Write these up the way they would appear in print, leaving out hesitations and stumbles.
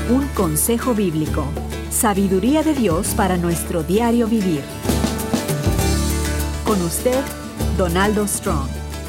Un consejo bíblico. Sabiduría de Dios para nuestro diario vivir. Con usted, Donaldo Strong.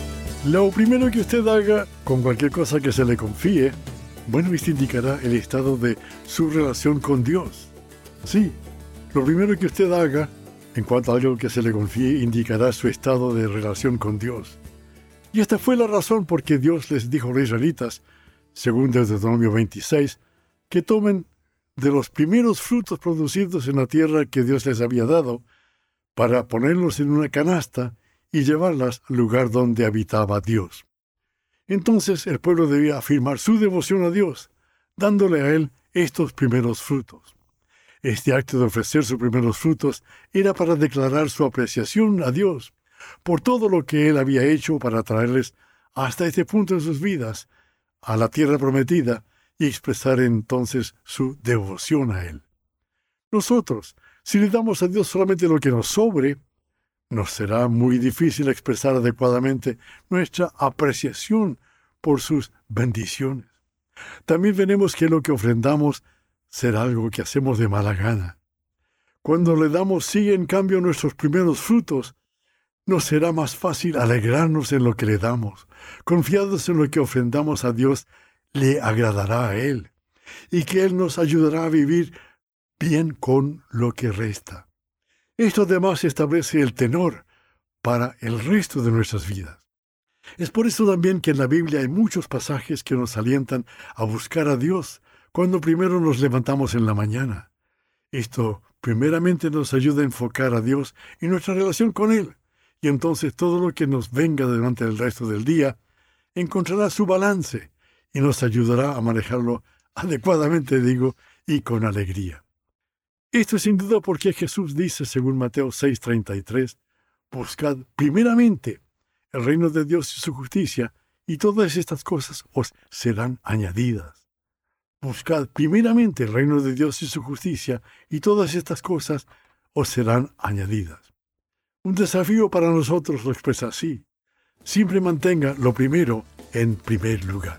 Lo primero que usted haga con cualquier cosa que se le confíe, esto indicará el estado de su relación con Dios. Sí, lo primero que usted haga en cuanto a algo que se le confíe indicará su estado de relación con Dios. Y esta fue la razón por que Dios les dijo a los israelitas, según Deuteronomio 26, que tomen de los primeros frutos producidos en la tierra que Dios les había dado, para ponerlos en una canasta y llevarlas al lugar donde habitaba Dios. Entonces el pueblo debía afirmar su devoción a Dios, dándole a Él estos primeros frutos. Este acto de ofrecer sus primeros frutos era para declarar su apreciación a Dios por todo lo que Él había hecho para traerles hasta este punto en sus vidas, a la tierra prometida, y expresar entonces su devoción a Él. Nosotros, si le damos a Dios solamente lo que nos sobre, nos será muy difícil expresar adecuadamente nuestra apreciación por sus bendiciones. También veremos que lo que ofrendamos será algo que hacemos de mala gana. Cuando le damos sí, en cambio, nuestros primeros frutos, nos será más fácil alegrarnos en lo que le damos, confiados en lo que ofrendamos a Dios le agradará a Él, y que Él nos ayudará a vivir bien con lo que resta. Esto además establece el tenor para el resto de nuestras vidas. Es por eso también que en la Biblia hay muchos pasajes que nos alientan a buscar a Dios cuando primero nos levantamos en la mañana. Esto primeramente nos ayuda a enfocar a Dios y nuestra relación con Él, y entonces todo lo que nos venga durante el resto del día encontrará su balance y nos ayudará a manejarlo adecuadamente, y con alegría. Esto es sin duda porque Jesús dice, según Mateo 6:33, buscad primeramente el reino de Dios y su justicia, y todas estas cosas os serán añadidas. Buscad primeramente el reino de Dios y su justicia, y todas estas cosas os serán añadidas. Un desafío para nosotros lo expresa así: siempre mantenga lo primero en primer lugar.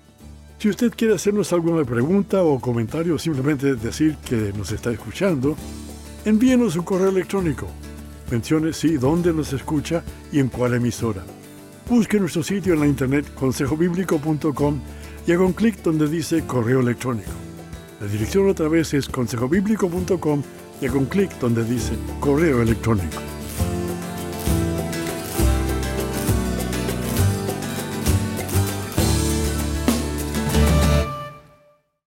Si usted quiere hacernos alguna pregunta o comentario, o simplemente decir que nos está escuchando, envíenos un correo electrónico. Mencione dónde nos escucha y en cuál emisora. Busque nuestro sitio en la internet consejobiblico.com y haga un clic donde dice correo electrónico. La dirección otra vez es consejobiblico.com y haga un clic donde dice correo electrónico.